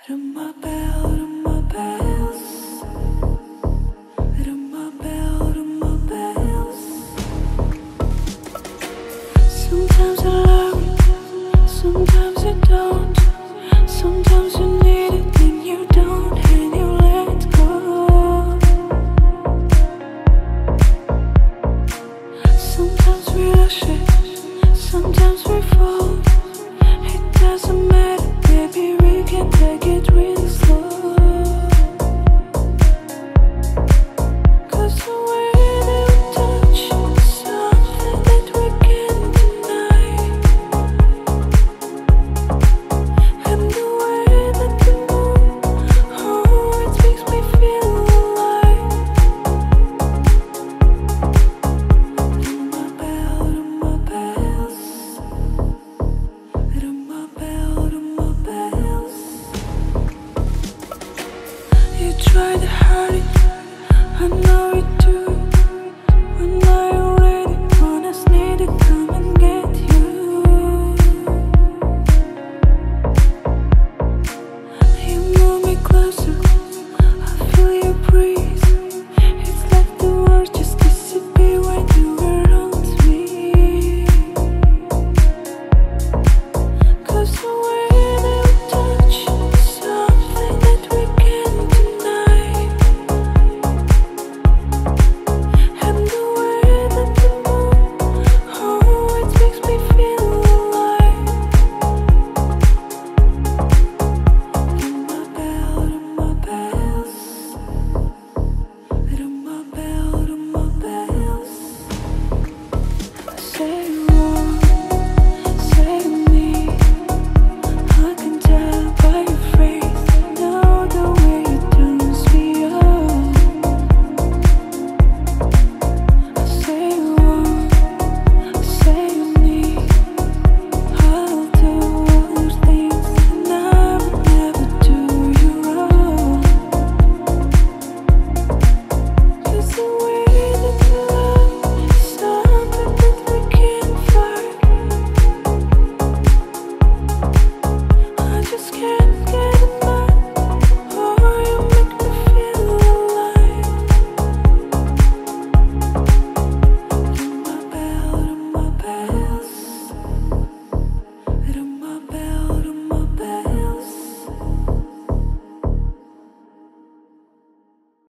Ring my bell, ring my bells. Ring my bell, ring my bells. Sometimes I love you, sometimes I don't. Sometimes you need it, then you don't, and you let go. Sometimes we rush it, sometimes we fall. It doesn't matter, baby, we can take it real slow.